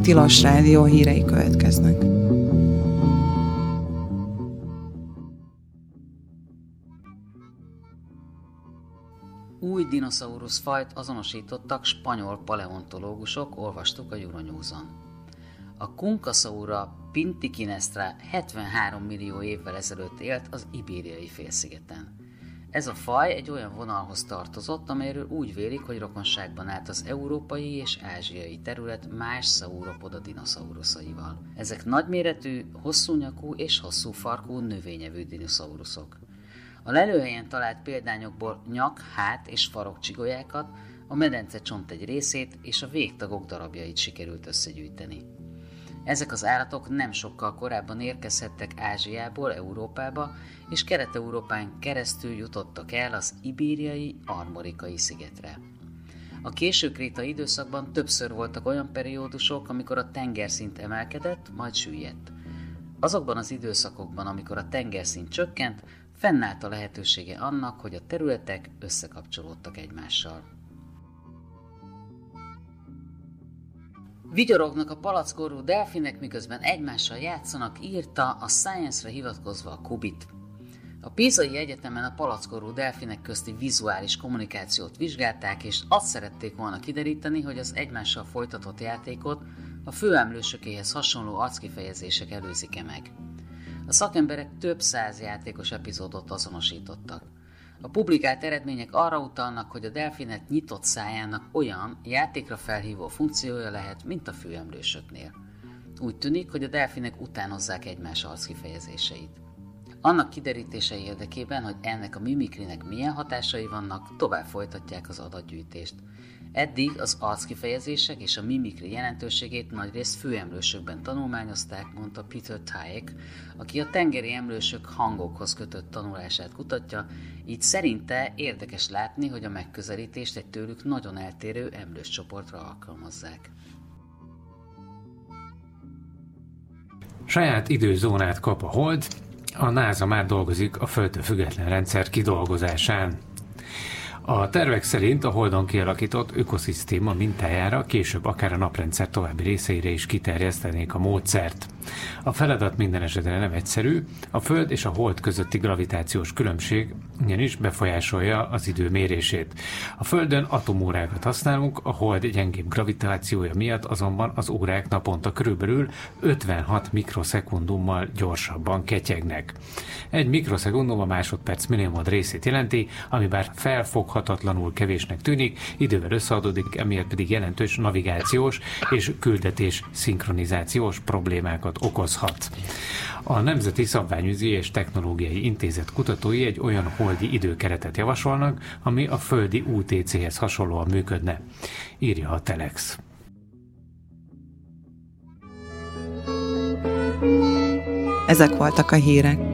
Tilos Rádió hírei következnek. Új dinoszaurusz fajt azonosítottak spanyol paleontológusok, olvastuk a Euronews-on. A Kunkasaura pintikinestra 73 millió évvel ezelőtt élt az Ibériai félszigeten. Ez a faj egy olyan vonalhoz tartozott, amelyről úgy vélik, hogy rokonságban állt az európai és ázsiai terület más szauropoda dinoszauruszaival. Ezek nagyméretű, hosszú nyakú és hosszú farkú növényevő dinoszauruszok. A lelőhelyen talált példányokból nyak, hát és farokcsigolyákat, a medence csont egy részét és a végtagok darabjait sikerült összegyűjteni. Ezek az állatok nem sokkal korábban érkezhettek Ázsiából Európába, és Kelet-Európán keresztül jutottak el az ibériai armorikai szigetre. A későkrétai időszakban többször voltak olyan periódusok, amikor a tengerszint emelkedett, majd süllyedt. Azokban az időszakokban, amikor a tengerszint csökkent, fennállt a lehetősége annak, hogy a területek összekapcsolódtak egymással. Vigyorognak a palackorú delfinek, miközben egymással játszanak, írta a Science-re hivatkozva a Kubit. A Pisai Egyetemen a palackorú delfinek közti vizuális kommunikációt vizsgálták, és azt szerették volna kideríteni, hogy az egymással folytatott játékot a főemlősökéhez hasonló arckifejezések előzik-e meg. A szakemberek több száz játékos epizódot azonosítottak. A publikált eredmények arra utalnak, hogy a delfinek nyitott szájának olyan játékra felhívó funkciója lehet, mint a főemlősöknél. Úgy tűnik, hogy a delfinek utánozzák egymás arckifejezéseit. Annak kiderítése érdekében, hogy ennek a mimikrinek milyen hatásai vannak, tovább folytatják az adatgyűjtést. Eddig az arckifejezések és a mimikri jelentőségét nagyrészt főemlősökben tanulmányozták, mondta Peter Tyek, aki a tengeri emlősök hangokhoz kötött tanulását kutatja, így szerinte érdekes látni, hogy a megközelítést egy tőlük nagyon eltérő emlős csoportra alkalmazzák. Saját időzónát kap a Hold, a NASA már dolgozik a Földtől független rendszer kidolgozásán. A tervek szerint a Holdon kialakított ökoszisztéma mintájára később akár a naprendszer további részeire is kiterjesztenék a módszert. A feladat minden esetre nem egyszerű, a Föld és a Hold közötti gravitációs különbség ugyanis befolyásolja az idő mérését. A Földön atomórákat használunk, a Hold gyengébb gravitációja miatt azonban az órák naponta körülbelül 56 mikroszekundummal gyorsabban ketyegnek. Egy mikroszekundum a másodperc milliomod részét jelenti, ami bár felfoghatatlanul kevésnek tűnik, idővel összeadódik, emiatt pedig jelentős navigációs és küldetés szinkronizációs problémákat okozhat. A Nemzeti Szabványügyi és Technológiai Intézet kutatói egy olyan holdi időkeretet javasolnak, ami a földi UTC-hez hasonlóan működne, írja a Telex. Ezek voltak a hírek.